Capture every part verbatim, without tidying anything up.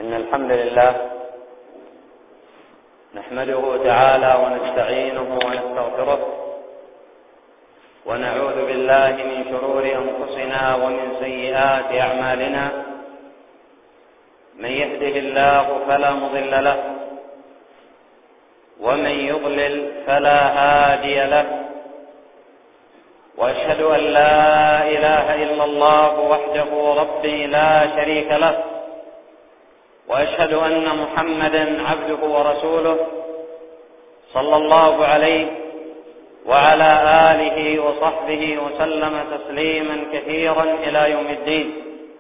إن الحمد لله نحمده تعالى ونستعينه ونستغفره ونعوذ بالله من شرور أنفسنا ومن سيئات أعمالنا. من يهده الله فلا مضل له ومن يضلل فلا هادي له، وأشهد أن لا إله إلا الله وحده ربي لا شريك له، وأشهد أن محمدا عبده ورسوله صلى الله عليه وعلى آله وصحبه وسلم تسليما كثيرا إلى يوم الدين.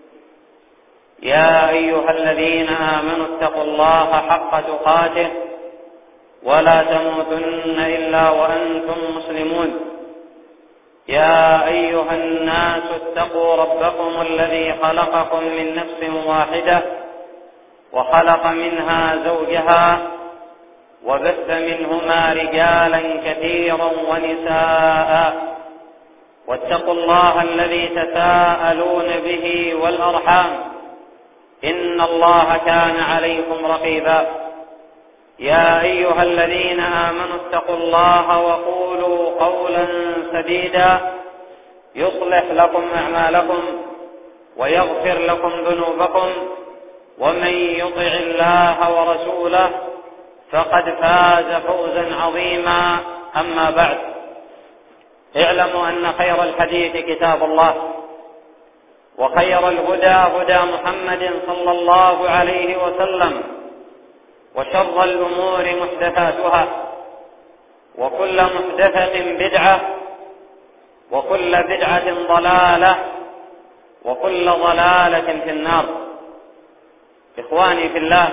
يا أيها الذين آمنوا اتقوا الله حق تقاته ولا تموتن إلا وأنتم مسلمون. يا أيها الناس اتقوا ربكم الذي خلقكم من نفس واحدة وخلق منها زوجها وبث منهما رجالا كثيرا ونساء، واتقوا الله الذي تساءلون به والأرحام إن الله كان عليكم رقيبا. يا أيها الذين آمنوا اتقوا الله وقولوا قولا سديدا يصلح لكم أعمالكم ويغفر لكم ذنوبكم، ومن يطع الله ورسوله فقد فاز فوزا عظيما. أما بعد، اعلموا أن خير الحديث كتاب الله، وخير الهدى هدى محمد صلى الله عليه وسلم، وشر الأمور محدثاتها، وكل محدثة بدعة، وكل بدعة ضلالة، وكل ضلالة في النار. إخواني في الله،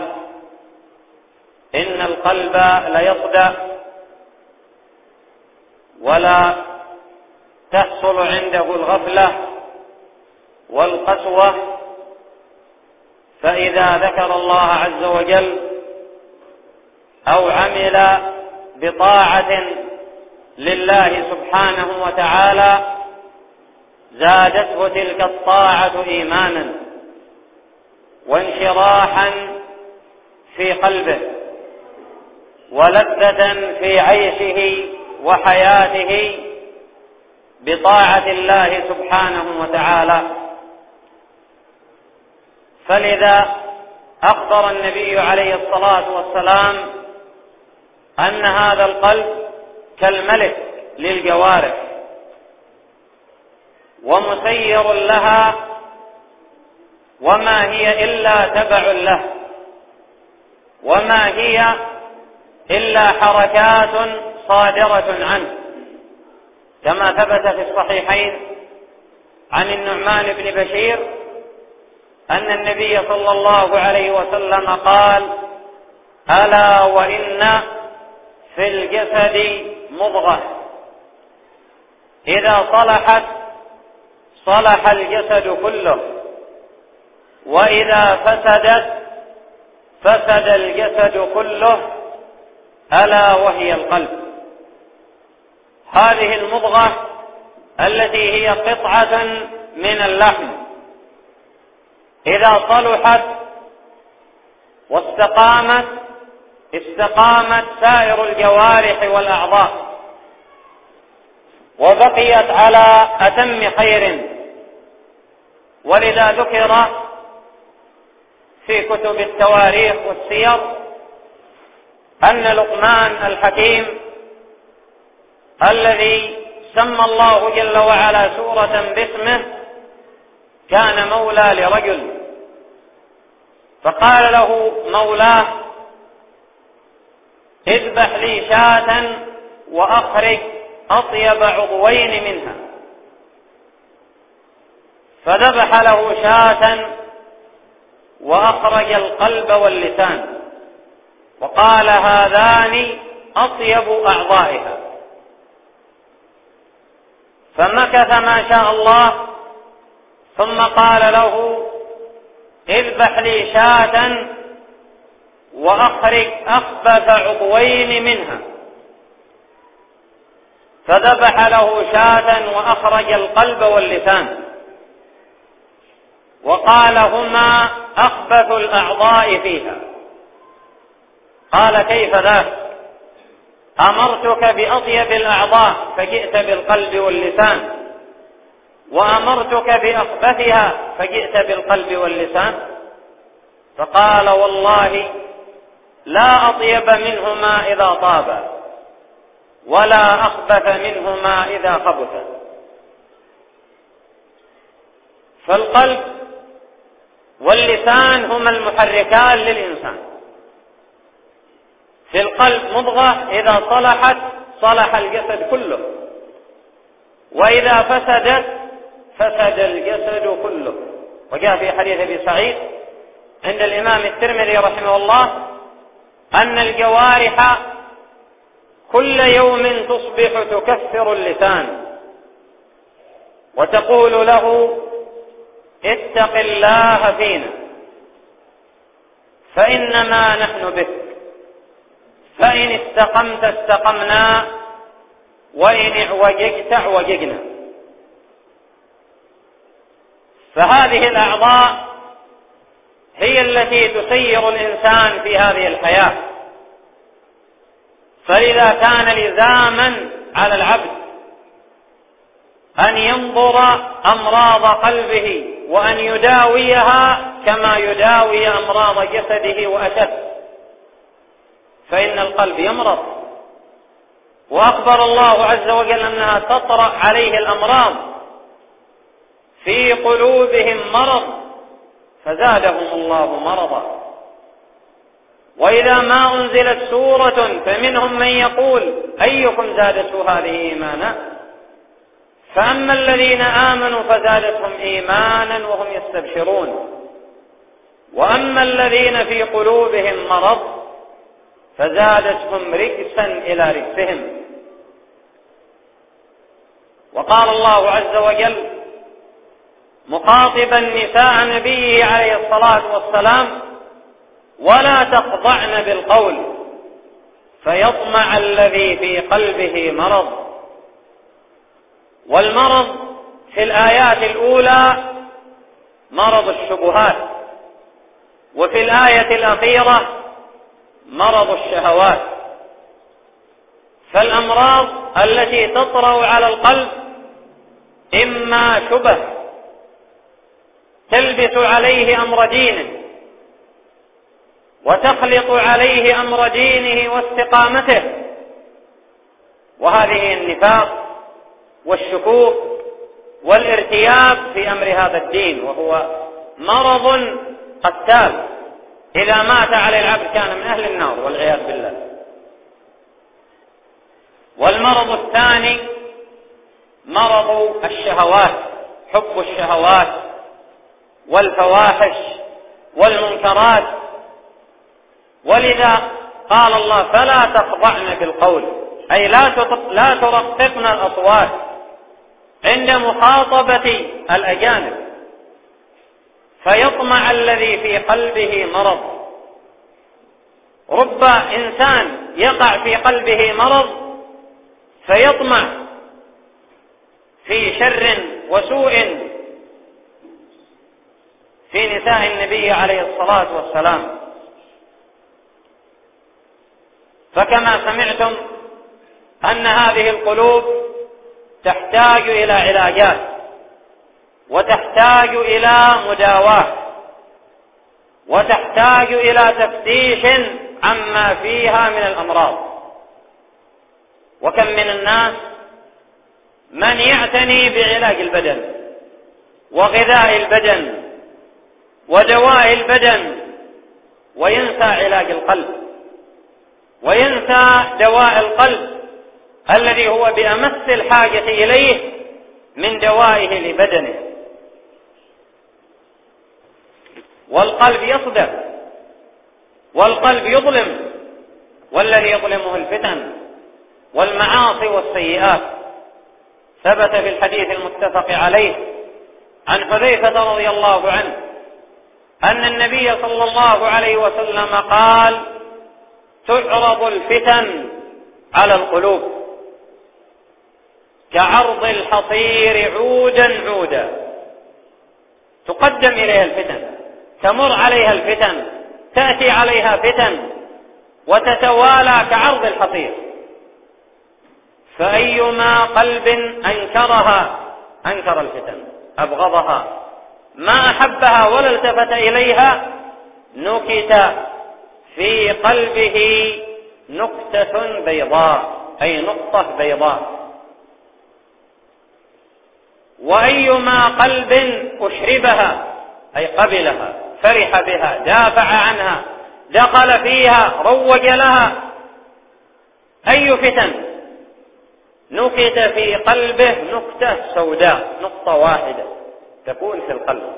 إن القلب ليصدأ ولا تحصل عنده الغفلة والقسوة، فإذا ذكر الله عز وجل أو عمل بطاعة لله سبحانه وتعالى زادته تلك الطاعة إيمانا وانشراحا في قلبه ولذة في عيشه وحياته بطاعة الله سبحانه وتعالى. فلذا أخبر النبي عليه الصلاة والسلام أن هذا القلب كالملك للجوارح ومسير لها، وما هي إلا تبع له، وما هي إلا حركات صادرة عنه، كما ثبت في الصحيحين عن النعمان بن بشير أن النبي صلى الله عليه وسلم قال: ألا وإن في الجسد مضغة إذا صلحت صلح الجسد كله، وإذا فسدت فسد الجسد كله، ألا وهي القلب. هذه المضغة التي هي قطعة من اللحم إذا صلحت واستقامت استقامت سائر الجوارح والأعضاء وبقيت على أتم خير. ولذا ذكر في كتب التواريخ والسير أن لقمان الحكيم الذي سمى الله جل وعلا سورة باسمه كان مولى لرجل، فقال له مولاه: اذبح لي شاة وأخرج أطيب عضوين منها. فذبح له شاة وأخرج القلب واللسان، وقال: هذان أطيب أعضائها. فمكث ما شاء الله، ثم قال له: اذبح لي شاة وأخرج أخبث عضوين منها. فذبح له شاة وأخرج القلب واللسان. وقال هما أخبث الأعضاء فيها. قال كيف ذاك؟ أمرتك بأطيب الأعضاء فجئت بالقلب واللسان، وأمرتك بأخبثها فجئت بالقلب واللسان. فقال والله لا أطيب منهما إذا طاب، ولا أخبث منهما إذا خبث. فالقلب واللسان هما المحركان للإنسان. في القلب مضغة إذا صلحت صلح الجسد كله، وإذا فسدت فسد الجسد كله. وجاء في حديث أبي سعيد عند الإمام الترمذي رحمه الله أن الجوارح كل يوم تصبح تكفر اللسان وتقول له اتق الله فينا فإنما نحن بك، فإن استقمت استقمنا، وإن اعوججت اعوججنا. فهذه الأعضاء هي التي تسير الإنسان في هذه الحياة. فلذا كان لزاما على العبد أن ينظر أمراض قلبه وأن يداويها كما يداوي أمراض جسده وأشد. فإن القلب يمرض، وأخبر الله عز وجل أنها تطرأ عليه الأمراض. في قلوبهم مرض فزادهم الله مرضا. وإذا ما أنزلت سورة فمنهم من يقول أيكم زادته هذه إيمانا، فأما الذين آمنوا فزادتهم إيمانا وهم يستبشرون، وأما الذين في قلوبهم مرض فزادتهم رجسا إلى رجسهم. وقال الله عز وجل مخاطبا نساء نبيه عليه الصلاة والسلام ولا تخضعن بالقول فيطمع الذي في قلبه مرض. والمرض في الآيات الأولى مرض الشبهات، وفي الآية الأخيرة مرض الشهوات. فالأمراض التي تطرأ على القلب إما شبه تلبس عليه أمر دينه وتخلط عليه أمر دينه واستقامته، وهذه النفاق والشكوك والارتياب في أمر هذا الدين، وهو مرض قتال إذا مات عليه العبد كان من أهل النار والعياذ بالله. والمرض الثاني مرض الشهوات، حب الشهوات والفواحش والمنكرات. ولذا قال الله فلا تخضعن بالقول، أي لا ترققن الأصوات عند مخاطبة الأجانب فيطمع الذي في قلبه مرض. رب إنسان يقع في قلبه مرض فيطمع في شر وسوء في نساء النبي عليه الصلاة والسلام. فكما سمعتم أن هذه القلوب تحتاج إلى علاجات وتحتاج إلى مداواة وتحتاج إلى تفتيش عما فيها من الأمراض. وكم من الناس من يعتني بعلاج البدن وغذاء البدن ودواء البدن وينسى علاج القلب، وينسى دواء القلب الذي هو بأمس الحاجة إليه من دوائه لبدنه. والقلب يصدق، والقلب يظلم، والذي يظلمه الفتن والمعاصي والسيئات. ثبت في الحديث المتفق عليه عن حذيفة رضي الله عنه أن النبي صلى الله عليه وسلم قال تعرض الفتن على القلوب كعرض الحصير عودا عودا، تقدم إليها الفتن، تمر عليها الفتن، تأتي عليها فتن وتتوالى كعرض الحصير. فأيما قلب أنكرها أنكر الفتن، أبغضها، ما أحبها ولا التفت إليها، نكت في قلبه نكتة بيضاء، أي نقطة بيضاء. وأيما قلب أشربها أي قبلها، فرح بها، دافع عنها، دخل فيها، روج لها، أي فتن، نكت في قلبه نكتة سوداء، نقطة واحدة تكون في القلب،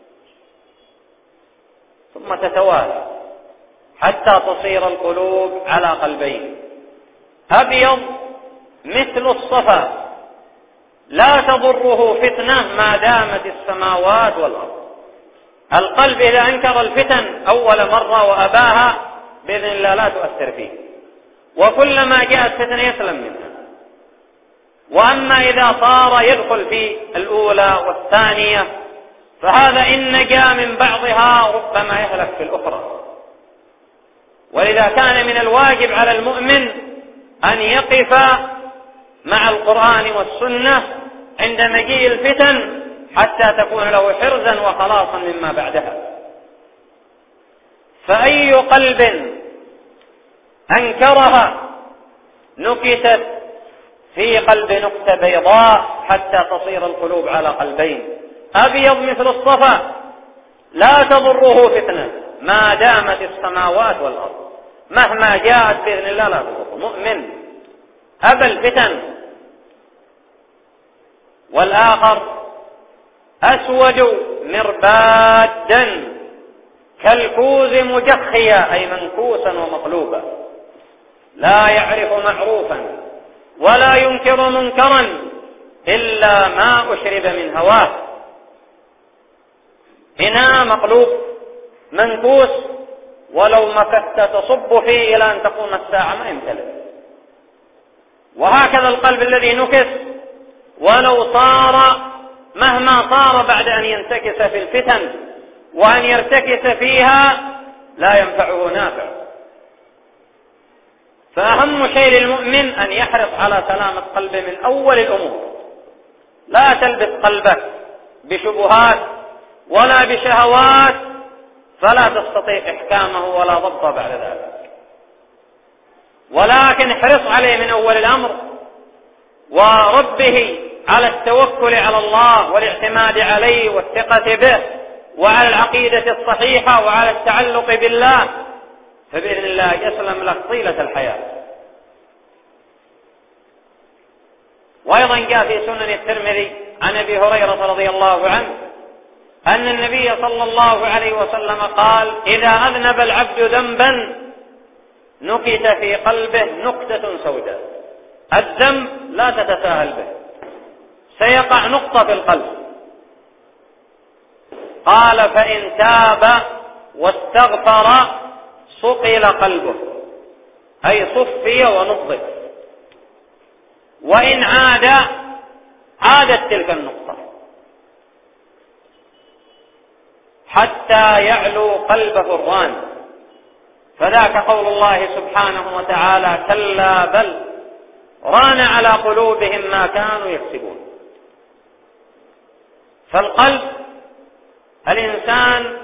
ثم تتوالى حتى تصير القلوب على قلبين: أبيض مثل الصفا لا تضره فتنة ما دامت السماوات والأرض. القلب إذا أنكر الفتن أول مرة وأباها بإذن الله لا تؤثر فيه، وكلما جاءت فتنة يسلم منها. وأما إذا صار يدخل في الأولى والثانية فهذا إن نجا من بعضها ربما يهلك في الأخرى. ولذا كان من الواجب على المؤمن أن يقف مع القرآن والسنة عند مجيء الفتن حتى تكون له حرزا وخلاصا مما بعدها. فأي قلب أنكرها نكتت في قلب نكتة بيضاء حتى تصير القلوب على قلبين: أبيض مثل الصفا لا تضره فتنة ما دامت السماوات والأرض، مهما جاءت بإذن الله لا تضره. مؤمن أبى الفتن. والآخر أسود مربادا كالكوز مجخيا أي منكوسا ومقلوبا، لا يعرف معروفا ولا ينكر منكرا إلا ما أشرب من هواه. إناء مقلوب منكوس ولو مكثت تصب فيه إلى أن تقوم الساعة ما يمتلئ. وهكذا القلب الذي نكس ولو صار مهما صار بعد أن ينتكس في الفتن وأن يرتكس فيها لا ينفعه نافع. فأهم شيء للمؤمن أن يحرص على سلامة قلبه من أول الأمور. لا تلبس قلبك بشبهات ولا بشهوات فلا تستطيع إحكامه ولا ضبطه بعد ذلك، ولكن احرص عليه من أول الأمر وربه على التوكل على الله والاعتماد عليه والثقة به وعلى العقيدة الصحيحة وعلى التعلق بالله، فبإذن الله يسلم لك طيلة الحياة. وأيضا جاء في سنن الترمذي عن أبي هريرة رضي الله عنه أن النبي صلى الله عليه وسلم قال: إذا أذنب العبد ذنبا نكت في قلبه نكتة سوداء. الذنب لا تتساهل به، سيقع نقطة في القلب. قال: فإن تاب واستغفر صقل قلبه أي صفي ونضف، وإن عاد عادت تلك النقطة حتى يعلو قلبه الران. فذاك قول الله سبحانه وتعالى: كلا بل ران على قلوبهم ما كانوا يكسبون. فالقلب الإنسان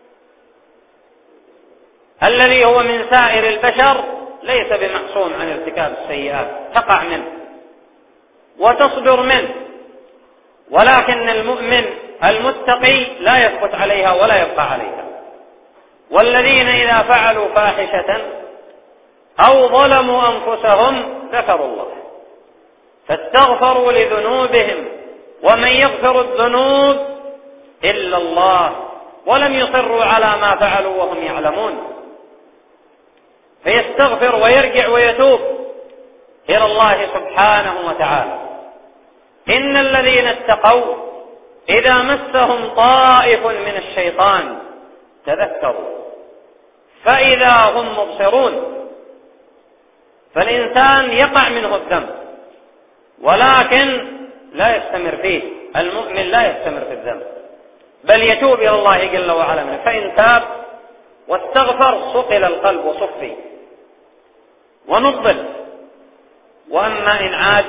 الذي هو من سائر البشر ليس بمعصوم عن ارتكاب السيئات، تقع منه وتصدر منه، ولكن المؤمن المتقي لا يثبت عليها ولا يبقى عليها. والذين إذا فعلوا فاحشة أو ظلموا أنفسهم ذكروا الله فاستغفروا لذنوبهم ومن يغفر الذنوب إلا الله ولم يصروا على ما فعلوا وهم يعلمون. فيستغفر ويرجع ويتوب إلى الله سبحانه وتعالى. إن الذين اتقوا إذا مسهم طائف من الشيطان تذكروا فإذا هم مبصرون. فالإنسان يقع منه الذنب ولكن لا يستمر فيه، المؤمن لا يستمر في الذنب، بل يتوب إلى الله جل وعلا منه، فإن تاب واستغفر صقل القلب وصفي ونضل. وأما إن عاد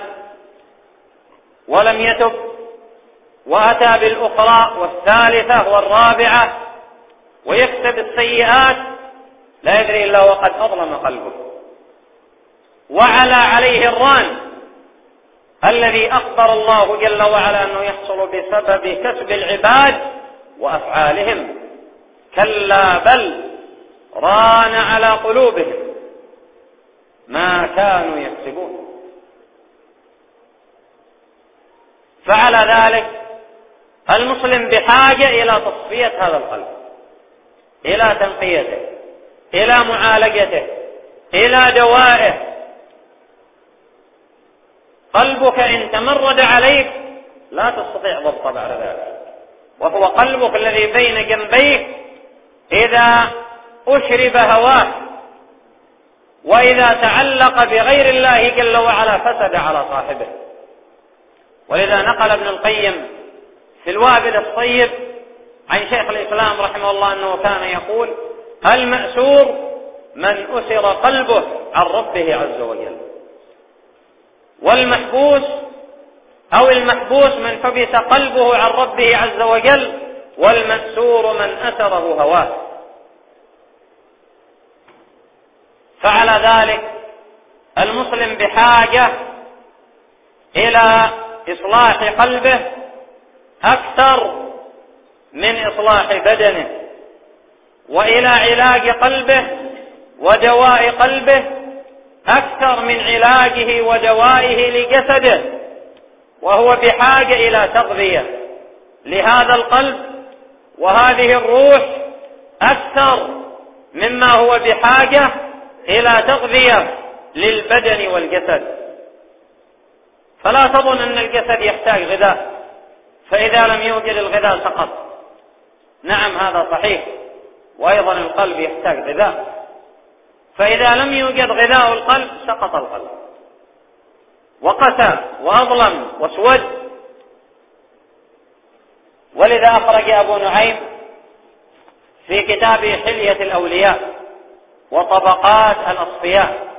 ولم يتب وأتى بالأخرى والثالثة والرابعة ويكسب السيئات لا يدري إلا وقد أظلم قلبه وعلى عليه الران الذي أخبر الله جل وعلا أنه يحصل بسبب كسب العباد وأفعالهم. كلا بل ران على قلوبهم ما كانوا يكسبون. فعلى ذلك المسلم بحاجة إلى تصفية هذا القلب، إلى تنقيته، إلى معالجته، إلى دوائه. قلبك إن تمرد عليك لا تستطيع ضبطه بعد ذلك، وهو قلبك الذي بين جنبيك إذا أشرب هواه وإذا تعلق بغير الله جل وعلا فسد على صاحبه. ولذا نقل ابن القيم في الوابل الصيب عن شيخ الإسلام رحمه الله أنه كان يقول: المأسور من أسر قلبه عن ربه عز وجل، والمحبوس أو المحبوس من حبس قلبه عن ربه عز وجل، والمأسور من أسره هواه. فعلى ذلك المسلم بحاجة إلى إصلاح قلبه أكثر من إصلاح بدنه، وإلى علاج قلبه ودواء قلبه أكثر من علاجه ودوائه لجسده، وهو بحاجة إلى تغذية لهذا القلب وهذه الروح أكثر مما هو بحاجة إلى تغذية للبدن والجسد. فلا تظن أن الجسد يحتاج غذاء فإذا لم يوجد الغذاء سقط. نعم هذا صحيح، وأيضا القلب يحتاج غذاء، فإذا لم يوجد غذاء القلب سقط القلب وقسى وأظلم واسود. ولذا أخرج أبو نعيم في كتابه حلية الأولياء وطبقات الأصفياء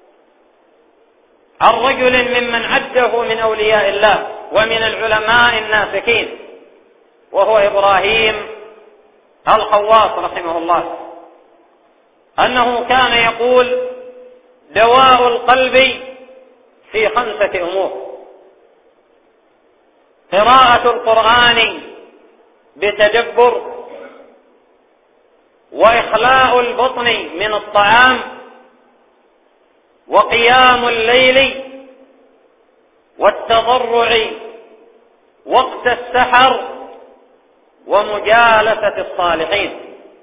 عن رجل ممن عده من أولياء الله ومن العلماء الناسكين، وهو إبراهيم الخواص رحمه الله، أنه كان يقول: دواء القلب في خمسة أمور: قراءة القرآن بتدبر، وإخلاء البطن من الطعام، وقيام الليل، والتضرع وقت السحر، ومجالسة الصالحين.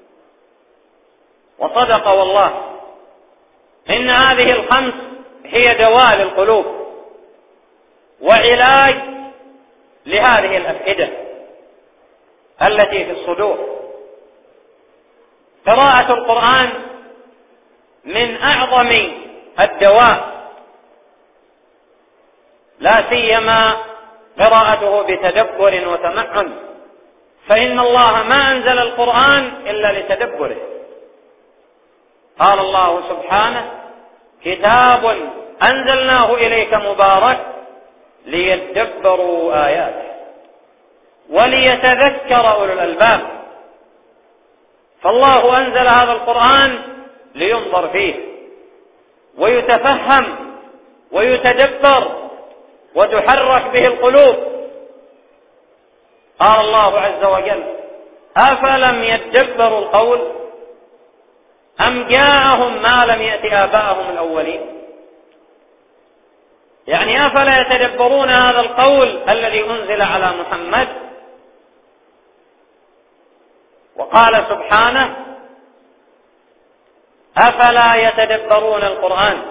وصدق والله، إن هذه الخمس هي دواء للقلوب وعلاج لهذه الأفئدة التي في الصدور. قراءة القرآن من أعظم الدواء، لا سيما قراءته بتدبر وتمعن، فإن الله ما أنزل القرآن إلا لتدبره. قال الله سبحانه: كتاب أنزلناه إليك مبارك ليدبروا آياته وليتذكر أولو الألباب. فالله أنزل هذا القرآن لينظر فيه ويتفهم ويتدبر وتحرك به القلوب. قال الله عز وجل: أفلم يدبروا القول أم جاءهم ما لم يأت آباءهم الأولين. يعني أفلا يتدبرون هذا القول الذي أنزل على محمد. وقال سبحانه: أفلا يتدبرون القرآن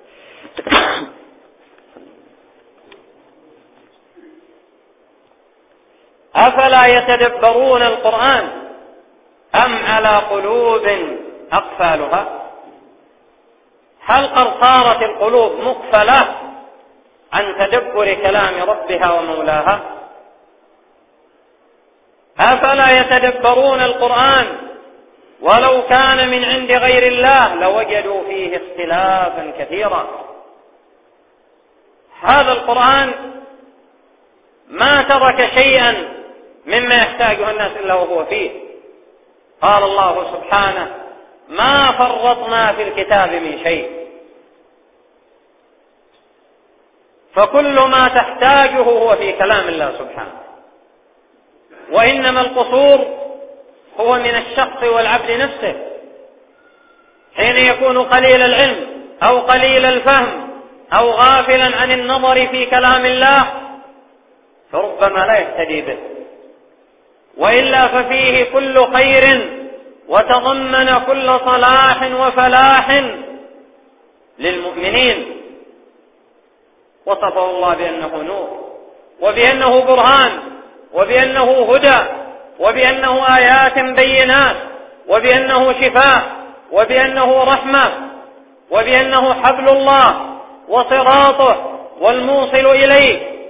أفلا يتدبرون القرآن أم على قلوب أقفالها. هل قد صارت القلوب مقفلة عن تدبر كلام ربها ومولاها، أفلا يتدبرون القرآن ولو كان من عند غير الله لوجدوا فيه اختلافا كثيرا. هذا القرآن ما ترك شيئا مما يحتاجه الناس إلا وهو فيه. قال الله سبحانه: ما فرطنا في الكتاب من شيء. فكل ما تحتاجه هو في كلام الله سبحانه، وإنما القصور هو من الشخص والعبد نفسه، حين يكون قليل العلم أو قليل الفهم أو غافلا عن النظر في كلام الله فربما لا يهتدي به، وإلا ففيه كل خير وتضمن كل صلاح وفلاح للمؤمنين. وصفه الله بأنه نور، وبأنه برهان، وبأنه هدى، وبأنه آيات بينات، وبأنه شفاء، وبأنه رحمة، وبأنه حبل الله وصراطه والموصل إليه.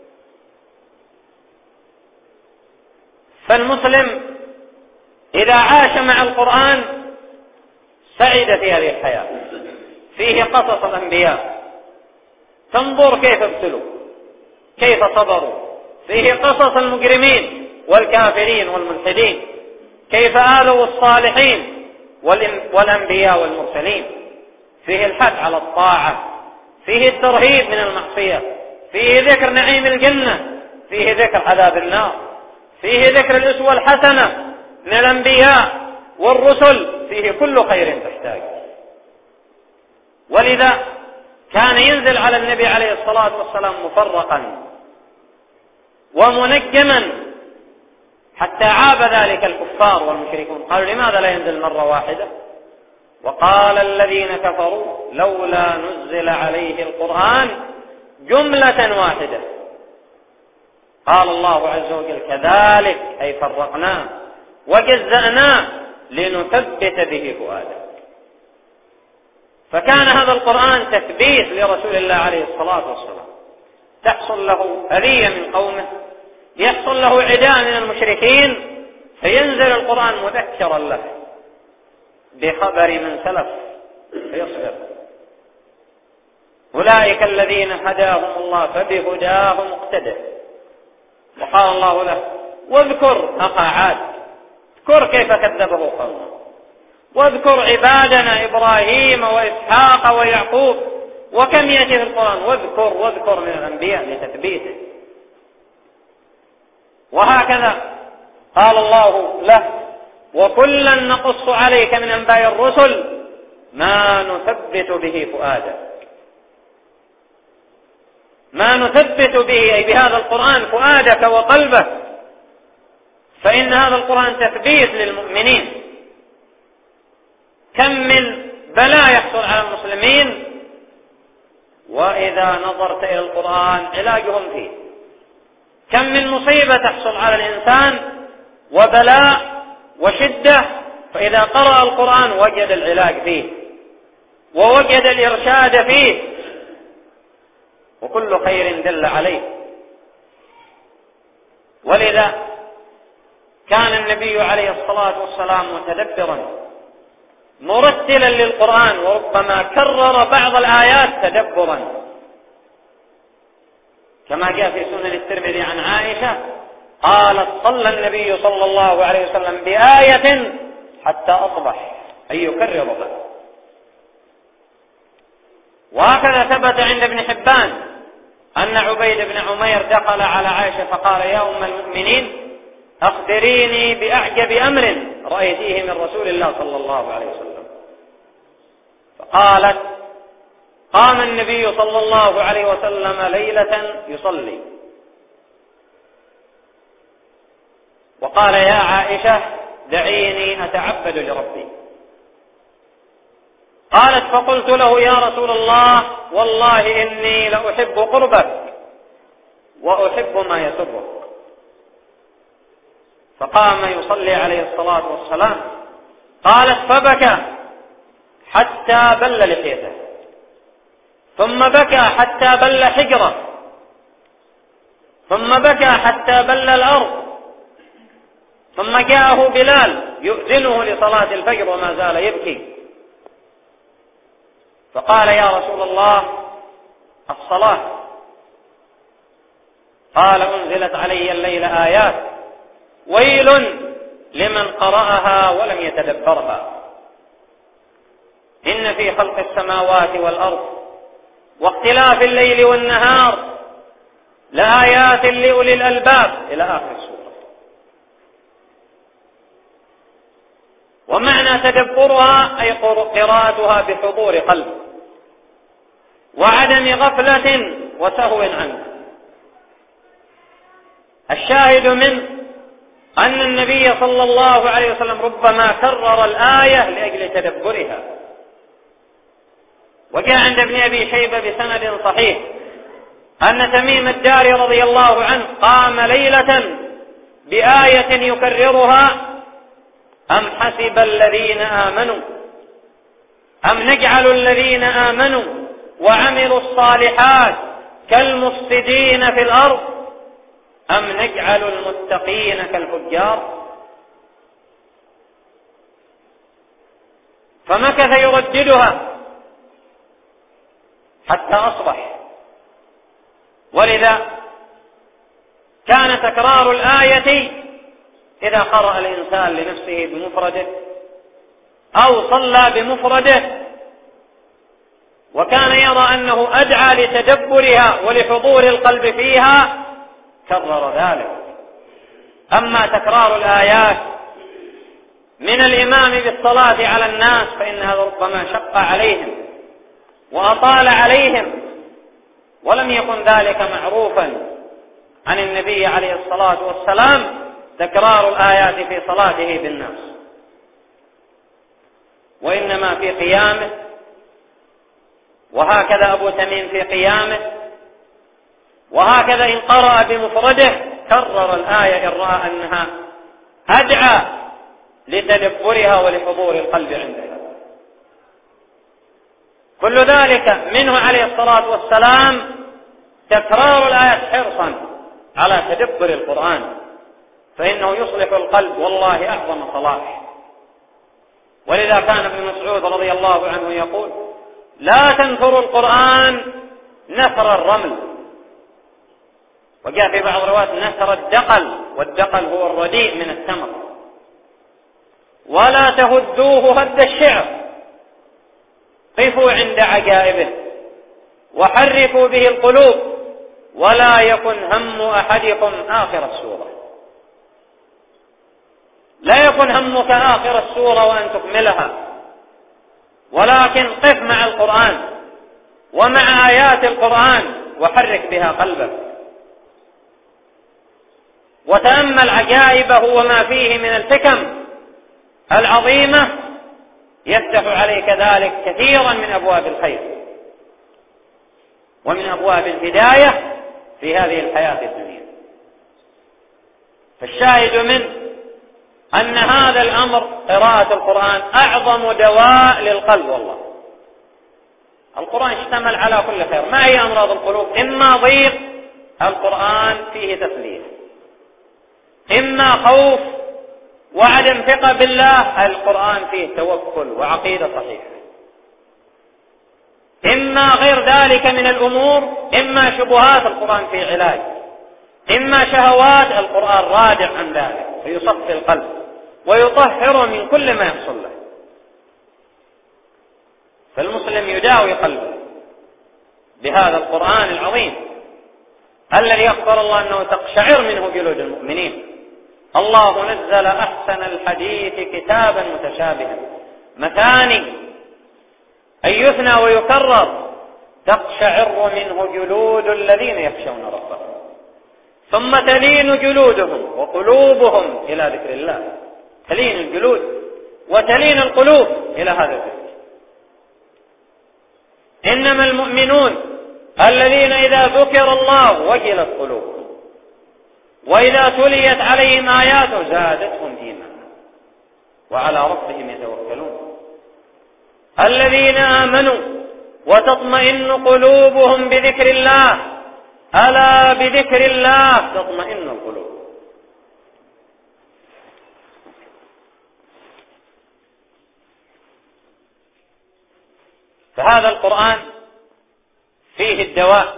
فالمسلم إذا عاش مع القرآن سعد في هذه الحياة. فيه قصص الأنبياء، تنظر كيف ابتلوا، كيف صبروا. فيه قصص المجرمين والكافرين والملحدين، كيف آلوا الصالحين والأنبياء والمرسلين. فيه الحث على الطاعة، فيه الترهيب من المعصية، فيه ذكر نعيم الجنة، فيه ذكر عذاب النار، فيه ذكر الأسوة الحسنة من الأنبياء والرسل. فيه كل خير تحتاج. ولذا كان ينزل على النبي عليه الصلاة والسلام مفرقا ومنجما، حتى عاب ذلك الكفار والمشركون، قالوا: لماذا لا ينزل مرة واحدة؟ وقال الذين كفروا: لولا نزل عليه القرآن جملة واحدة. قال الله عز وجل: كذلك أي فرقناه وجزأناه لنثبت به فؤادك. فكان هذا القرآن تثبيت لرسول الله عليه الصلاة والسلام، تحصل له أذية من قومه، يحصل له عداء من المشركين، فينزل القرآن مذكرا له بخبر من سلف فيصبر. أولئك الذين هداهم الله فبهداهم اقتدى. وقال الله له: واذكر أخا عاد، اذكر كيف كذبه قومه، واذكر عبادنا إبراهيم وإسحاق ويعقوب. وكم يأتي في القرآن واذكر واذكر من الأنبياء لتثبيته. وهكذا قال الله له: وكلا نقص عليك من أنباء الرسل ما نثبت به فؤادك. ما نثبت به أي بهذا القرآن فؤادك وقلبك، فإن هذا القرآن تثبيت للمؤمنين. كم من بلاء يحصل على المسلمين وإذا نظرت إلى القرآن علاجهم فيه. كم من مصيبة تحصل على الإنسان وبلاء وشدة، فإذا قرأ القرآن وجد العلاج فيه ووجد الإرشاد فيه، وكل خير دل عليه. ولذا كان النبي عليه الصلاة والسلام متدبرا مرتلا للقرآن، وربما كرر بعض الآيات تدبرا، كما جاء في سنن الترمذي عن عائشة قالت: صلى النبي صلى الله عليه وسلم بآية حتى أصبح، أي يكررها. وهكذا ثبت عند ابن حبان أن عبيد بن عمير دخل على عائشة فقال: يا أم المؤمنين أخبريني بأعجب أمر رأيتيه من رسول الله صلى الله عليه وسلم. فقالت: قام النبي صلى الله عليه وسلم ليلة يصلي وقال: يا عائشة دعيني أتعبد لربي. قالت: فقلت له: يا رسول الله والله إني لأحب قربك وأحب ما يسرك. فقام يصلي عليه الصلاة والسلام. قالت: فبكى حتى بل لحيته، ثم بكى حتى بل حجره، ثم بكى حتى بل الأرض، ثم جاءه بلال يؤذنه لصلاة الفجر وما زال يبكي، فقال يا رسول الله الصلاة. قال أنزلت علي الليل آيات ويل لمن قرأها ولم يتدبرها، إن في خلق السماوات والأرض واختلاف الليل والنهار لآيات لأولي الألباب إلى آخر السورة. ومعنى تدبرها أي قراءتها بحضور قلب وعدم غفلة وسهو عنه. الشاهد منه أن النبي صلى الله عليه وسلم ربما كرر الآية لأجل تدبرها. وجاء عند ابن أبي شيبة بسند صحيح أن تميم الداري رضي الله عنه قام ليلة بآية يكررها: أم حسب الذين آمنوا أم نجعل الذين آمنوا وعملوا الصالحات كالمفسدين في الأرض أم نجعل المتقين كالفجار. فمكث يرددها حتى أصبح. ولذا كان تكرار الآية إذا قرأ الإنسان لنفسه بمفرده أو صلى بمفرده وكان يرى أنه أدعى لتدبرها ولحضور القلب فيها كرر ذلك. أما تكرار الآيات من الإمام بالصلاة على الناس فإن هذا ربما شق عليهم وأطال عليهم، ولم يكن ذلك معروفا عن النبي عليه الصلاة والسلام تكرار الآيات في صلاته بالناس، وإنما في قيامه. وهكذا أبو تميم في قيامه، وهكذا إن قرأ بمفرده كرر الآية إن رأى أنها أدعى لتدبرها ولحضور القلب عندها. كل ذلك منه عليه الصلاة والسلام تكرار الآيات حرصا على تدبر القرآن، فإنه يصلح القلب والله أعظم صلاح. ولذا كان ابن مسعود رضي الله عنه يقول: لا تنثروا القرآن نثر الرمل. وجاء في بعض الروايات نثر الدقل، والدقل هو الرديء من التمر. ولا تهدوه هد الشعر، قفوا عند عجائبه وحركوا به القلوب، ولا يكن هم أحدكم آخر السورة. لا يكن همك آخر السورة وأن تكملها، ولكن قف مع القرآن ومع آيات القرآن وحرك بها قلبك، وتأمل عجائبه وما فيه من الحكم العظيمة، يفتح عليك ذلك كثيرا من أبواب الخير ومن أبواب الهداية في هذه الحياة الدنيا. فالشاهد منه أن هذا الأمر قراءة القرآن أعظم دواء للقلب. والله القرآن اشتمل على كل خير. ما هي أمراض القلوب؟ إما ضيق، القرآن فيه تسلية. إما خوف وعدم ثقة بالله، القرآن فيه توكل وعقيدة صحيحة. إما غير ذلك من الأمور، إما شبهات، القرآن فيه علاج. إما شهوات، القرآن رادع عن ذلك فيصفي القلب ويطهره من كل ما يحصل له. فالمسلم يداوي قلبه بهذا القرآن العظيم الذي أخبر الله أنه تقشعر منه جلود المؤمنين. الله نزل أحسن الحديث كتابا متشابها مثاني، أي يثنى ويكرر، تقشعر منه جلود الذين يخشون ربهم ثم تلين جلودهم وقلوبهم إلى ذكر الله. تلين الجلود وتلين القلوب إلى هذا الذكر. إنما المؤمنون الذين إذا ذكر الله وجلت قلوبهم وإذا تليت عليهم آياته زادتهم إيمانا وعلى ربهم يتوكلون. الذين آمنوا وتطمئن قلوبهم بذكر الله، ألا بذكر الله تطمئن القلوب. فهذا القرآن فيه الدواء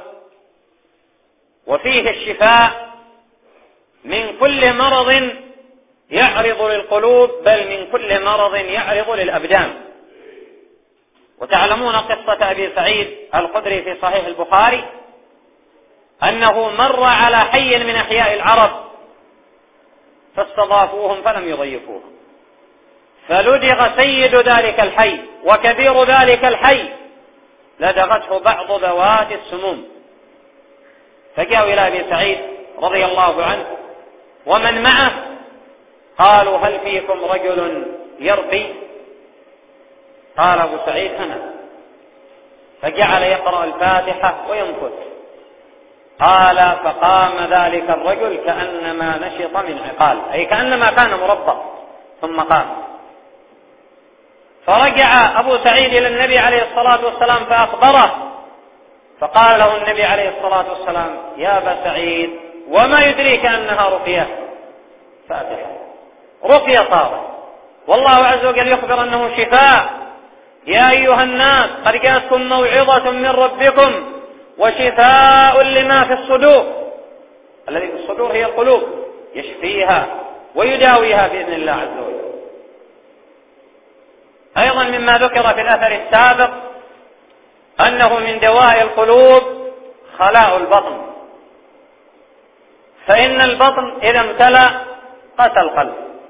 وفيه الشفاء من كل مرض يعرض للقلوب، بل من كل مرض يعرض للأبدان. وتعلمون قصة أبي سعيد الخدري في صحيح البخاري أنه مر على حي من أحياء العرب فاستضافوهم فلم يضيفوهم، فلدغ سيد ذلك الحي وكبير ذلك الحي لدغته بعض ذوات السموم، فجاءوا إلى أبي سعيد رضي الله عنه ومن معه قالوا: هل فيكم رجل يرقي؟ قال أبو سعيد: أنا. فجعل يقرأ الفاتحة وينفث. قال: فقام ذلك الرجل كأنما نشط من عقال، أي كأنما كان مربط، ثم قام. فرجع أبو سعيد إلى النبي عليه الصلاة والسلام فأخبره، فقال له النبي عليه الصلاة والسلام: يا أبا سعيد، وما يدريك أنها رقية؟ فاتحة رقية صارت، والله عز وجل يخبر أنه شفاء. يا أيها الناس قد جاءتكم موعظة من ربكم وشفاء لما في الصدور، الذي في الصدور هي القلوب، يشفيها ويداويها بإذن الله عز وجل. أيضا مما ذكر في الأثر السابق أنه من دواء القلوب خلاء البطن، فإن البطن إذا امتلأ قسى القلب،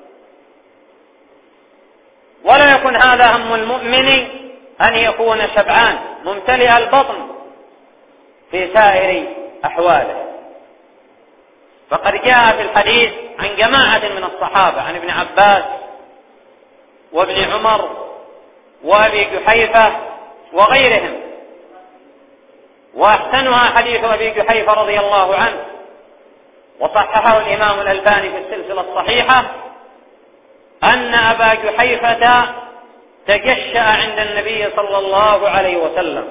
ولا يكون هذا هم المؤمن أن يكون شبعان ممتلئ البطن في سائر أحواله. فقد جاء في الحديث عن جماعة من الصحابة، عن ابن عباس وابن عمر وأبي جحيفة وغيرهم، وأحسنها حديث أبي جحيفة رضي الله عنه، وصححه الإمام الألباني في السلسلة الصحيحة، أن أبا جحيفة تجشأ عند النبي صلى الله عليه وسلم،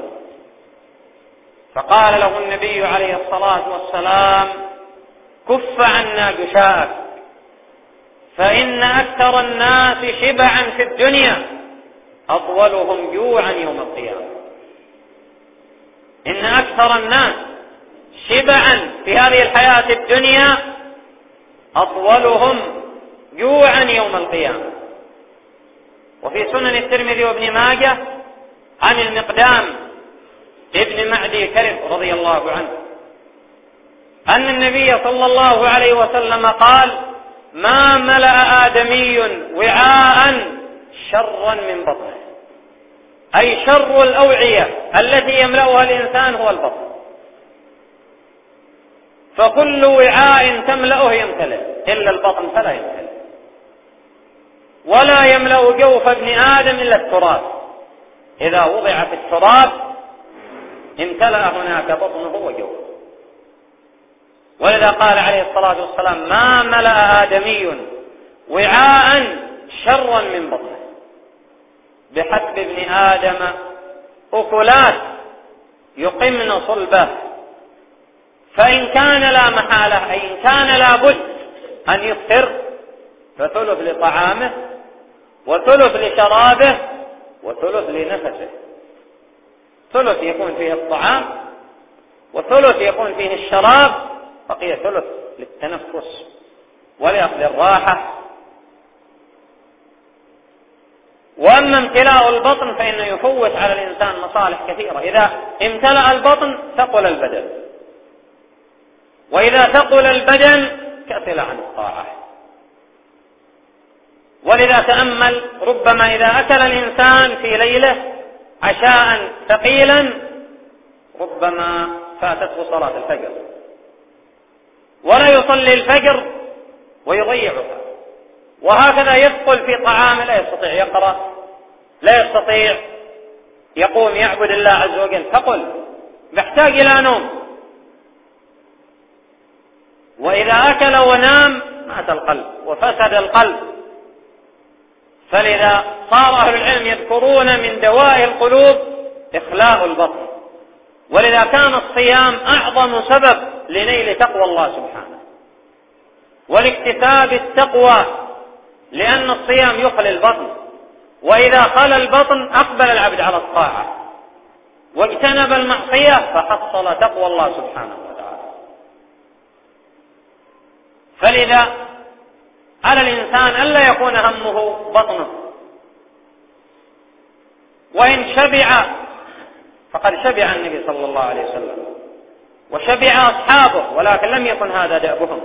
فقال له النبي عليه الصلاة والسلام: كف عنا جشاءك، فإن أكثر الناس شبعا في الدنيا أطولهم جوعا يوم القيامة. إن أكثر الناس شبعا في هذه الحياة الدنيا أطولهم جوعا يوم القيامة. وفي سنن الترمذي وابن ماجه عن المقدام ابن معدي كرب رضي الله عنه أن النبي صلى الله عليه وسلم قال: ما ملأ آدمي وعاء شرا من بطنه، أي شر الأوعية التي يملأها الإنسان هو البطن، فكل وعاء تملأه يمتلئ إلا البطن فلا يمتلئ، ولا يملأ جوف ابن آدم إلا التراب، إذا وضع في التراب امتلأ هناك بطنه وجوفه. ولذا قال عليه الصلاة والسلام: ما ملأ آدمي وعاء شرا من بطنه، بحسب ابن آدم أكلات يقمن صلبه، فإن كان لا محالة، أي إن كان لا بد أن يفطر، فثلث لطعامه وثلث لشرابه وثلث لنفسه. ثلث يكون فيه الطعام وثلث يكون فيه الشراب، بقي ثلث للتنفس ولأخذ الراحة. وأما امتلاء البطن فإنه يفوت على الإنسان مصالح كثيرة. إذا امتلأ البطن ثقل البدن، وإذا ثقل البدن كسل عن الطاعة. ولذا تأمل، ربما إذا أكل الإنسان في ليله عشاء ثقيلا ربما فاتته صلاة الفجر، ولا يصلي الفجر ويضيعها، وهكذا يثقل في طعامه، لا يستطيع يقرأ، لا يستطيع يقوم يعبد الله عز وجل، ثقل يحتاج إلى نوم. وإذا أكل ونام مات القلب وفسد القلب. فلذا صار أهل العلم يذكرون من دواء القلوب إخلاء البطن، ولذا كان الصيام أعظم سبب لنيل تقوى الله سبحانه والاكتساب التقوى، لأن الصيام يخلي البطن، وإذا خلى البطن أقبل العبد على الطاعة، واجتنب المعصية فحصل تقوى الله سبحانه وتعالى. فلذا على الإنسان ألا يكون همه بطنه، وإن شبع فقد شبع النبي صلى الله عليه وسلم وشبع أصحابه، ولكن لم يكن هذا دأبهم.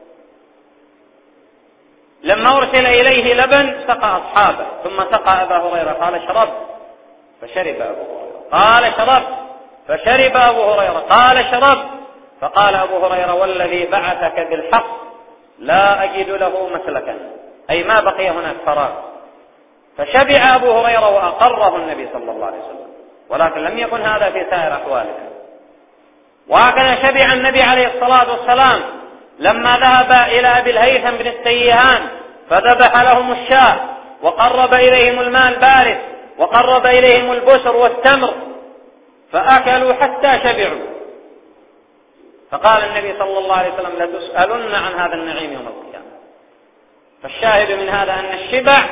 لما أرسل إليه لبن سقى أصحابه، ثم سقى أبا هريرة قال اشرب فشرب أبو هريرة، قال شرب فشرب أبو هريرة، قال شرب، فقال أبو هريرة والذي بعثك بالحق لا أجد له مسلكا، أي ما بقي هناك فراغ. فشبع أبو هريرة وأقره النبي صلى الله عليه وسلم، ولكن لم يكن هذا في سائر أحواله. وهكذا شبع النبي عليه الصلاة والسلام لما ذهب إلى أبي الهيثم بن السيهان فذبح لهم الشاة وقرب إليهم الماء البارد وقرب إليهم البسر والتمر فأكلوا حتى شبعوا. فقال النبي صلى الله عليه وسلم لتسألن عن هذا النعيم يوم القيامة. فالشاهد من هذا أن الشبع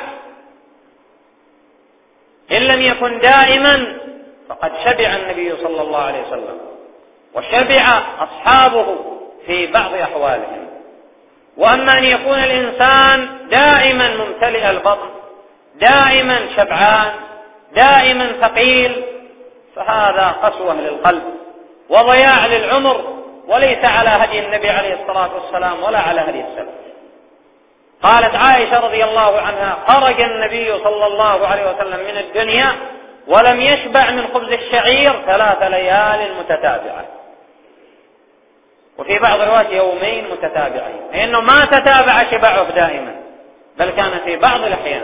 إن لم يكن دائما فقد شبع النبي صلى الله عليه وسلم وشبع أصحابه في بعض أحوالهم. وأما أن يكون الإنسان دائما ممتلئ البطن، دائما شبعان، دائما ثقيل، فهذا قسوة للقلب وضياع للعمر، وليس على هدي النبي عليه الصلاة والسلام ولا على هدي السلف. قالت عائشة رضي الله عنها خرج النبي صلى الله عليه وسلم من الدنيا ولم يشبع من خبز الشعير ثلاث ليال متتابعة، وفي بعض الروايات يومين متتابعين، لأنه ما تتابع شبعه دائما بل كان في بعض الأحيان.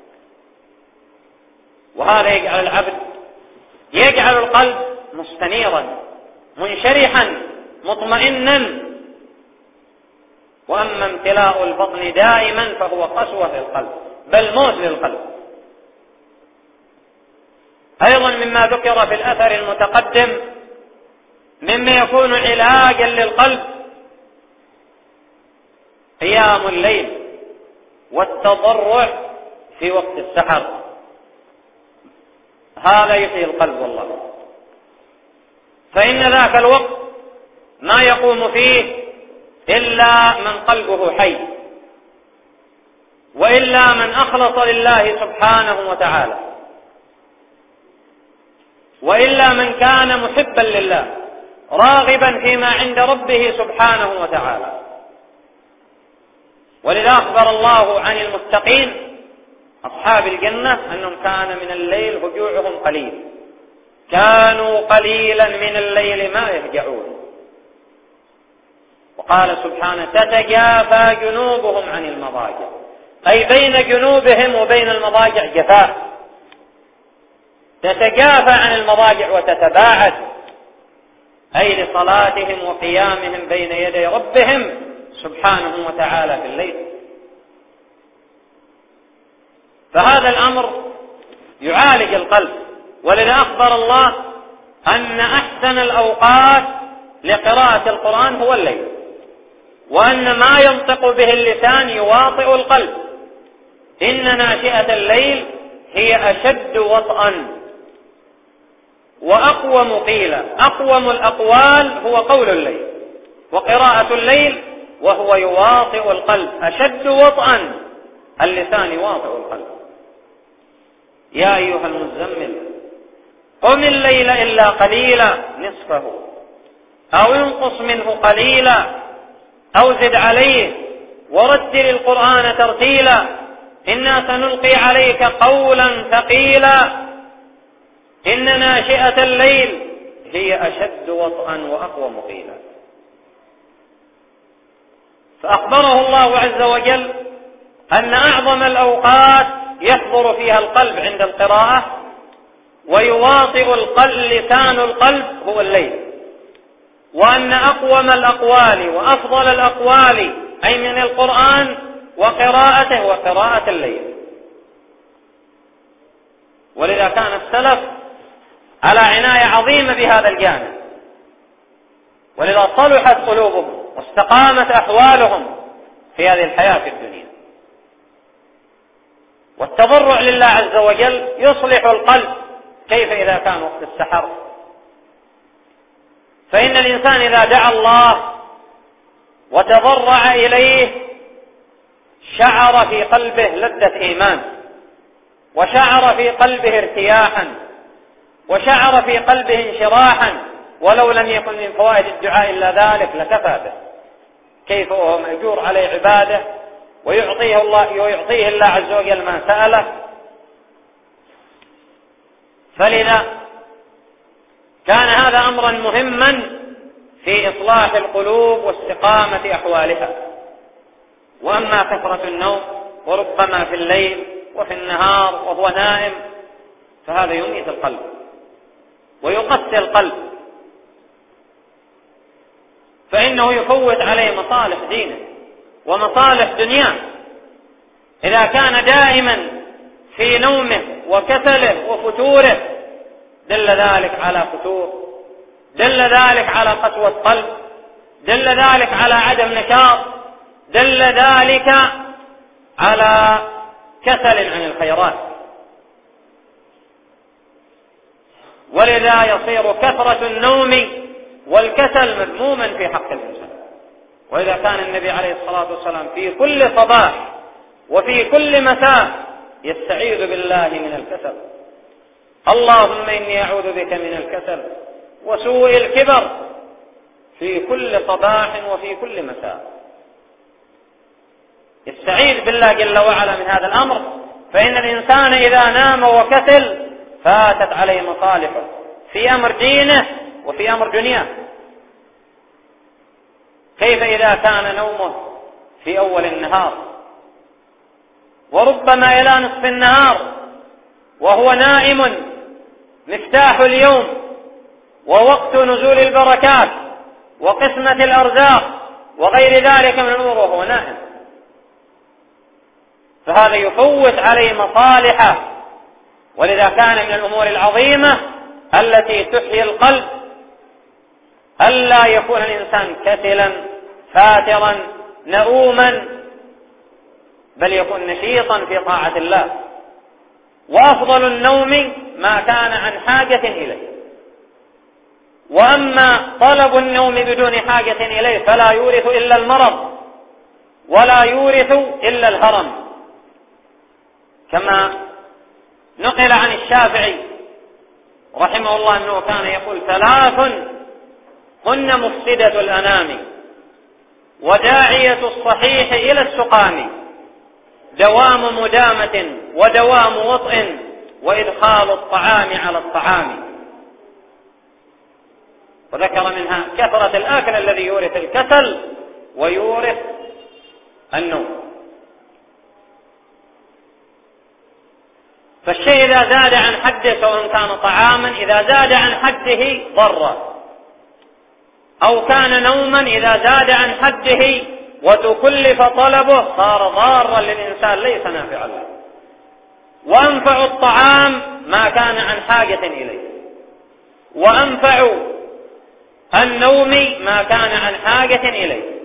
وهذا يجعل العبد يجعل القلب مستنيرا منشرحا مطمئنا. وأما امتلاء البطن دائما فهو قسوة للقلب بل موت للقلب. أيضا مما ذكر في الأثر المتقدم مما يكون علاجا للقلب قيام الليل والتضرع في وقت السحر، هذا يحيي القلب والله. فإن ذاك الوقت ما يقوم فيه إلا من قلبه حي، وإلا من أخلص لله سبحانه وتعالى، وإلا من كان محبا لله راغبا فيما عند ربه سبحانه وتعالى. ولذا أخبر الله عن المتقين أصحاب الجنة أنهم كان من الليل هجوعهم قليل، كانوا قليلا من الليل ما يهجعون. وقال سبحانه تتجافى جنوبهم عن المضاجع، أي بين جنوبهم وبين المضاجع جفاء، تتجافى عن المضاجع وتتباعد، أي لصلاتهم وقيامهم بين يدي ربهم سبحانه وتعالى في الليل. فهذا الأمر يعالج القلب. ولذا أخبر الله أن أحسن الأوقات لقراءة القرآن هو الليل، وأن ما ينطق به اللسان يواطئ القلب. إن ناشئة الليل هي أشد وطئا وأقوم قيلا، أقوم الأقوال هو قول الليل وقراءة الليل، وهو يواطئ القلب. أشد وطئا اللسان يواطئ القلب. يا أيها المزمل قم الليل إلا قليلا نصفه أو انقص منه قليلا أو زد عليه ورتل القرآن ترتيلا إنا سنلقي عليك قولا ثقيلا إن ناشئة الليل هي أشد وطئا وأقوم قيلا. فأخبره الله عز وجل أن أعظم الأوقات يحضر فيها القلب عند القراءة ويواطئ القلب لسان القلب هو الليل، وأن أقوم الأقوال وأفضل الأقوال أي من القرآن وقراءته وقراءة الليل. ولذا كان السلف على عناية عظيمة بهذا الجانب، ولذا صلحت قلوبهم واستقامت أحوالهم في هذه الحياة في الدنيا. والتضرع لله عز وجل يصلح القلب. كيف إذا كان وقت السحر فإن الإنسان إذا دعا الله وتضرع إليه شعر في قلبه لذة إيمان، وشعر في قلبه ارتياحا، وشعر في قلبه انشراحا، ولو لم يكن من فوائد الدعاء إلا ذلك لكفى به. كيف هو مأجور عليه عباده ويعطيه الله, ويعطيه الله عز وجل ما سأله. فلذا كان هذا أمرا مهما في إصلاح القلوب واستقامة أحوالها. وأما كثرة النوم وربما في الليل وفي النهار وهو نائم فهذا يميت القلب ويقسي القلب، فإنه يفوت عليه مصالح دينه ومصالح دنياه. إذا كان دائما في نومه وكسله وفتوره دل ذلك على فتور، دل ذلك على قسوة قلب، دل ذلك على عدم نشاط، دل ذلك على كسل عن الخيرات. ولذا يصير كثرة النوم والكسل مذموما في حق الإنسان. وإذا كان النبي عليه الصلاة والسلام في كل صباح وفي كل مساء يستعيذ بالله من الكسل، اللهم إني أعوذ بك من الكسل وسوء الكبر، في كل صباح وفي كل مساء يستعيذ بالله جل وعلا من هذا الأمر. فإن الإنسان إذا نام وكسل فاتت عليه مصالحه في أمر دينه وفي أمر دنياه. كيف إذا كان نومه في أول النهار وربما إلى نصف النهار وهو نائم مفتاح اليوم ووقت نزول البركات وقسمة الأرزاق وغير ذلك من الأمور وهو نائم، فهذا يفوت عليه مصالحه. ولذا كان من الأمور العظيمة التي تحيي القلب ألا يكون الإنسان كسلا فاترا نؤوما، بل يكون نشيطا في طاعة الله. وأفضل النوم ما كان عن حاجة إليه، وأما طلب النوم بدون حاجة إليه فلا يورث إلا المرض ولا يورث إلا الهرم، كما نقل عن الشافعي رحمه الله أنه كان يقول: ثلاث هن مفسدة الأنام وداعية الصحيح إلى السقام، دوام مدامة ودوام وطء وإدخال الطعام على الطعام. وذكر منها كثرة الآكل الذي يورث الكسل ويورث النوم. فالشيء إذا زاد عن حده سواء كان طعاما إذا زاد عن حده ضر، أو كان نوما إذا زاد عن حده وتكلف طلبه صار ضارا للإنسان ليس نافعا له. وأنفع الطعام ما كان عن حاجة إليه، وأنفع النوم ما كان عن حاجة إليه.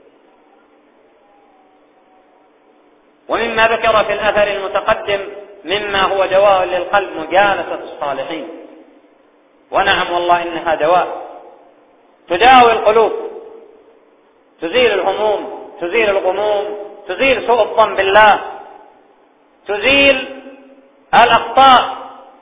ومما ذكر في الأثر المتقدم مما هو دواء للقلب مجالسة الصالحين. ونعم والله إنها دواء تداوي القلوب، تزيل الهموم، تزيل الغموم، تزيل سوء الظن بالله، تزيل الأخطاء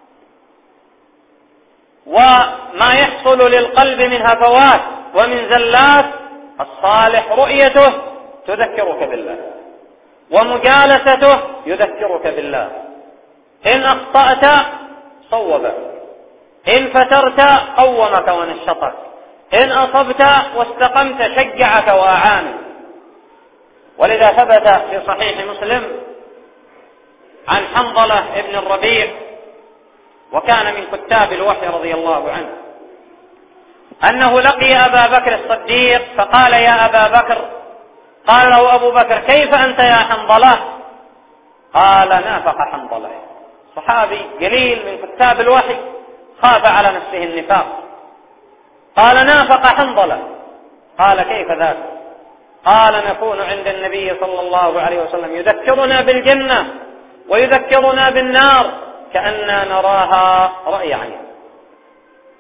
وما يحصل للقلب من هفوات ومن زلات. الصالح رؤيته تذكرك بالله، ومجالسته يذكرك بالله. إن أخطأت صوبك، إن فترت قومك ونشطك، إن أصبت واستقمت شجعك وأعانك. ولذا ثبت في صحيح مسلم عن حنظلة ابن الربيع، وكان من كتاب الوحي رضي الله عنه، أنه لقي أبا بكر الصديق فقال: يا أبا بكر. قال له أبو بكر: كيف أنت يا حنظلة؟ قال: نافق حنظلة. صحابي قليل من كتاب الوحي خاف على نفسه النفاق، قال: نافق حنظلة. قال: كيف ذاك؟ قال: نكون عند النبي صلى الله عليه وسلم يذكرنا بالجنة ويذكرنا بالنار كأننا نراها رأي عين.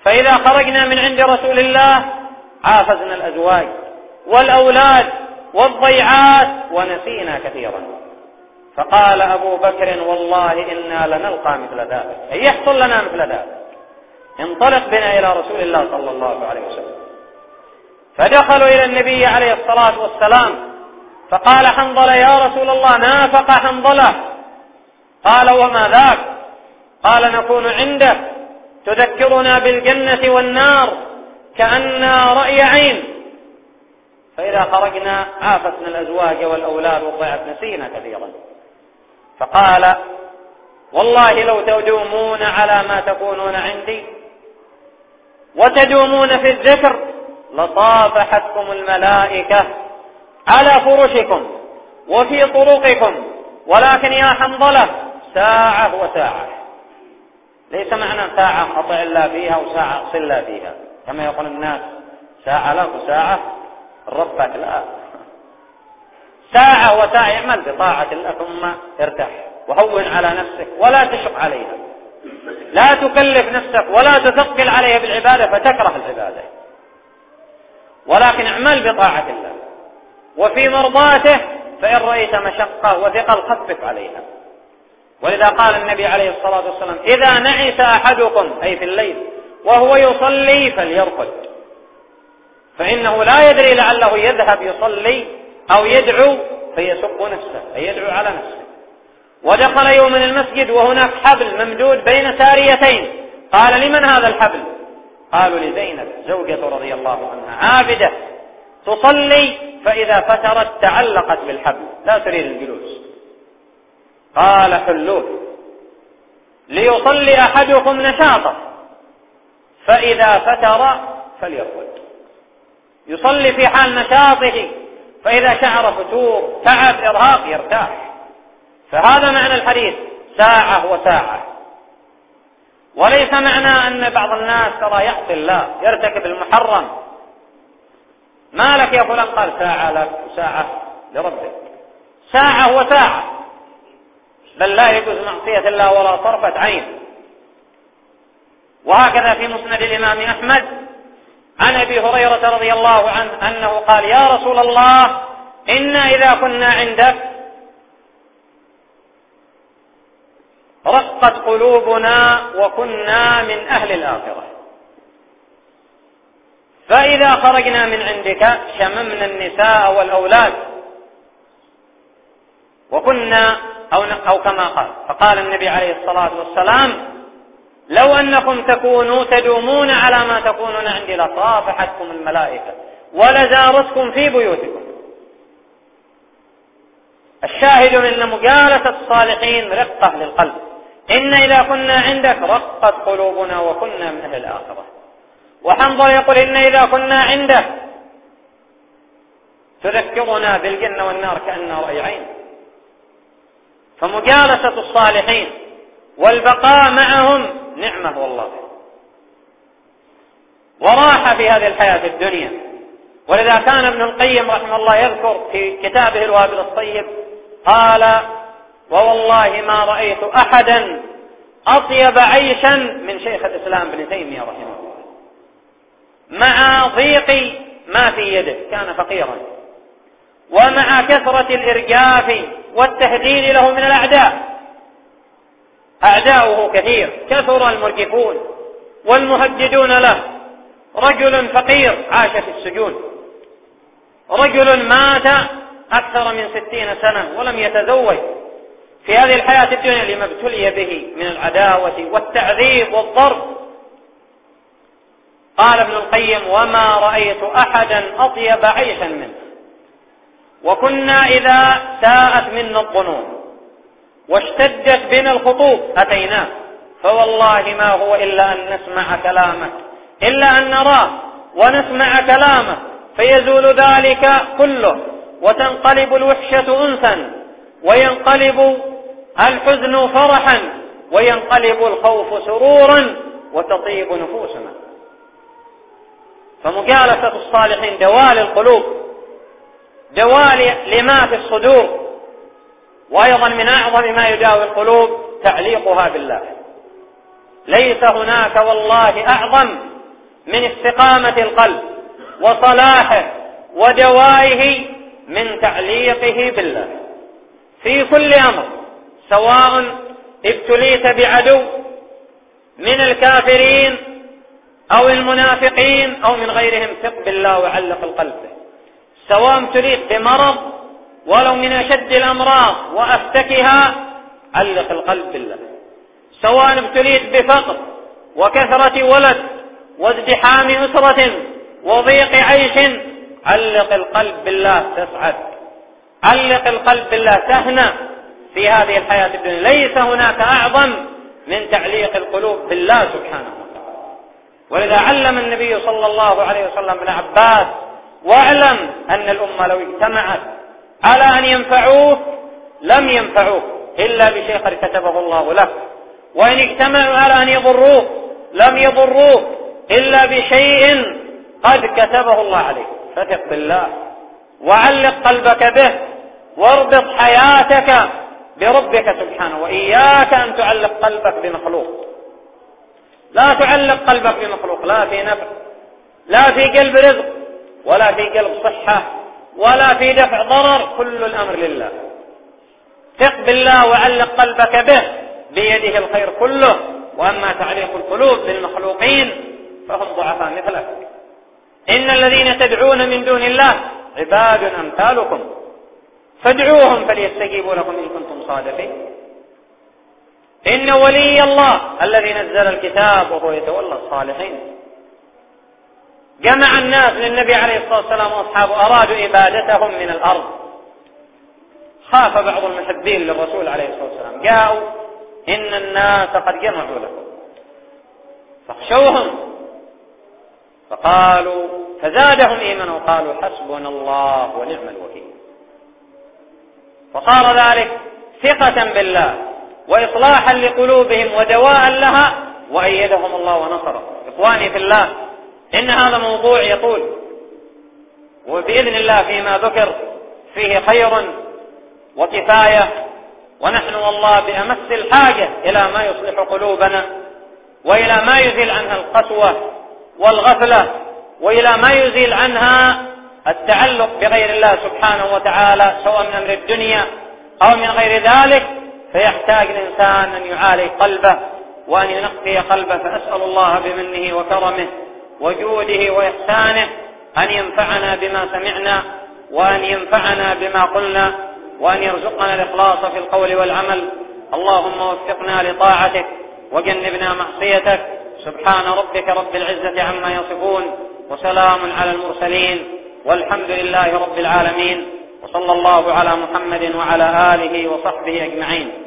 فإذا خرجنا من عند رسول الله عافزنا الأزواج والأولاد والضيعات ونسينا كثيرا. فقال أبو بكر والله إنا لنلقى مثل ذلك، أي يحصل لنا مثل ذلك، انطلق بنا إلى رسول الله صلى الله عليه وسلم. فدخلوا إلى النبي عليه الصلاة والسلام فقال حنظلة يا رسول الله نافق حنظلة. قال وما ذاك؟ قال نكون عندك تذكرنا بالجنة والنار كأننا رأي عين، فإذا خرجنا عافتنا الأزواج والأولاد والضيعات نسينا كثيرا. فقال والله لو تدومون على ما تكونون عندي وتدومون في الذكر لصافحتكم الملائكة على فرشكم وفي طرقكم، ولكن يا حنظلة ساعة وساعة. ليس معنى ساعة أطع الله فيها وساعة أصل الله فيها كما يقول الناس ساعة لك وساعة ربك، لا، ساعة وساعة اعمل بطاعة الله ثم ارتاح وهون على نفسك ولا تشق عليها، لا تكلف نفسك ولا تثقل عليها بالعبادة فتكره العبادة، ولكن اعمل بطاعة الله وفي مرضاته، فإن رأيت مشقة وثقل خفف عليها. ولذا قال النبي عليه الصلاة والسلام إذا نعس أحدكم أي في الليل وهو يصلي فليرقد، فإنه لا يدري لعله يذهب يصلي أو يدعو فيسب نفسه أي يدعو على نفسه. ودخل يوم المسجد وهناك حبل ممدود بين ساريتين، قال لمن هذا الحبل؟ قالوا لزينب زوجة رضي الله عنها عابدة تصلي فإذا فترت تعلقت بالحبل لا تريد الجلوس. قال حلوه ليصلي أحدكم نشاطه فإذا فتر فليرقد، يصلي في حال نشاطه، فإذا شعر فتور تعب إرهاق يرتاح. فهذا معنى الحديث ساعة وساعة، وليس معنى أن بعض الناس ترى يعصي الله يرتكب المحرم ما لك يا فلان، قال ساعة لك وساعة لربك، ساعة وساعة، بل لا يجوز معصية الله ولا طرفة عين. وهكذا في مسند الإمام أحمد عن أبي هريرة رضي الله عنه أنه قال يا رسول الله إنا إذا كنا عندك رقت قلوبنا وكنا من أهل الآخرة، فإذا خرجنا من عندك شممنا النساء والأولاد وكنا أو, أو كما قال. فقال النبي عليه الصلاة والسلام لو أنكم تكونوا تدومون على ما تكونون عندي لصافحتكم الملائكة ولزارتكم في بيوتكم. الشاهد من مجالسة الصالحين رقة للقلب، إن إذا كنا عندك رقت قلوبنا وكنا من أهل الآخرة. وحنظل يقول إن إذا كنا عندك تذكرنا بالجنة والنار كأننا رأي عين. فمجالسة الصالحين والبقاء معهم نعمة والله وراحة في هذه الحياة الدنيا. ولذا كان ابن القيم رحمه الله يذكر في كتابه الوابل الطيب قال ووالله ما رأيت أحدا أطيب عيشا من شيخ الإسلام ابن تيمية رحمه الله، مع ضيق ما في يده كان فقيرا، ومع كثرة الإرجاف والتهديد له من الأعداء، أعداؤه كثير كثر المرجفون والمهددون له. رجل فقير عاش في السجون، رجل مات أكثر من ستين سنة ولم يتزوج في هذه الحياة الدنيا لما ابتلي به من العداوة والتعذيب والضرب. قال ابن القيم وما رأيت أحدا أطيب عيشا منه، وكنا إذا ساءت منا الظنون واشتدت بنا الخطوب أتيناه، فوالله ما هو إلا أن نسمع كلامه، إلا أن نراه ونسمع كلامه فيزول ذلك كله، وتنقلب الوحشة أنسا، وينقلب الحزن فرحا، وينقلب الخوف سرورا، وتطيب نفوسنا. فمجالسة الصالحين دواء للقلوب، دواء لما في الصدور. وأيضا من أعظم ما يداوي القلوب تعليقها بالله. ليس هناك والله أعظم من استقامة القلب وصلاحه ودوائه من تعليقه بالله في كل أمر، سواء ابتليت بعدو من الكافرين أو المنافقين أو من غيرهم، ثق بالله وعلق القلب به. سواء ابتليت بمرض ولو من أشد الأمراض وأفتكها، علق القلب بالله. سواء ابتليت بفقر وكثرة ولد وازدحام أسرة وضيق عيش، علق القلب بالله تسعد، علق القلب بالله تهنأ في هذه الحياة الدنيا. ليس هناك أعظم من تعليق القلوب بالله سبحانه وتعالى. ولذا علم النبي صلى الله عليه وسلم ابن عباس: واعلم أن الأمة لو اجتمعت على أن ينفعوك لم ينفعوك إلا بشيء قد كتبه الله لك، وإن اجتمعوا على أن يضروك لم يضروك إلا بشيء قد كتبه الله عليك. فثق بالله وعلق قلبك به، واربط حياتك بربك سبحانه، وإياك أن تعلق قلبك بمخلوق. لا تعلق قلبك بمخلوق، لا في نفع، لا في قلب رزق، ولا في قلب صحة، ولا في دفع ضرر، كل الأمر لله. ثق بالله وعلق قلبك به، بيده الخير كله. وأما تعليق القلوب بالمخلوقين فهم ضعفاء مثلك. إن الذين تدعون من دون الله عباد أمثالكم فادعوهم فليستجيبوا لكم إن كنتم صادقين. إن ولي الله الذي نزل الكتاب وهو يتولى الصالحين. جمع الناس للنبي عليه الصلاة والسلام وأصحابه، أرادوا إبادتهم من الأرض. خاف بعض المحبين للرسول عليه الصلاة والسلام، جاءوا: إن الناس قد جمعوا لكم فاخشوهم. فقالوا فزادهم إيمانا وقالوا حسبنا الله ونعم الوكيل. فصار ذلك ثقة بالله وإصلاحا لقلوبهم ودواء لها، وأيدهم الله ونصرهم. إخواني في الله، إن هذا موضوع يطول، وبإذن الله فيما ذكر فيه خير وكفاية، ونحن والله بأمس الحاجة إلى ما يصلح قلوبنا، وإلى ما يزيل عنها القسوة والغفلة، وإلى ما يزيل عنها التعلق بغير الله سبحانه وتعالى، سواء من أمر الدنيا أو من غير ذلك. فيحتاج الإنسان أن يعالج قلبه وأن ينقي قلبه. فأسأل الله بمنه وكرمه وجوده وإحسانه أن ينفعنا بما سمعنا، وأن ينفعنا بما قلنا، وأن يرزقنا الإخلاص في القول والعمل. اللهم وفقنا لطاعتك وجنبنا معصيتك. سبحان ربك رب العزة عما يصفون، وسلام على المرسلين، والحمد لله رب العالمين، وصلى الله على محمد وعلى آله وصحبه أجمعين.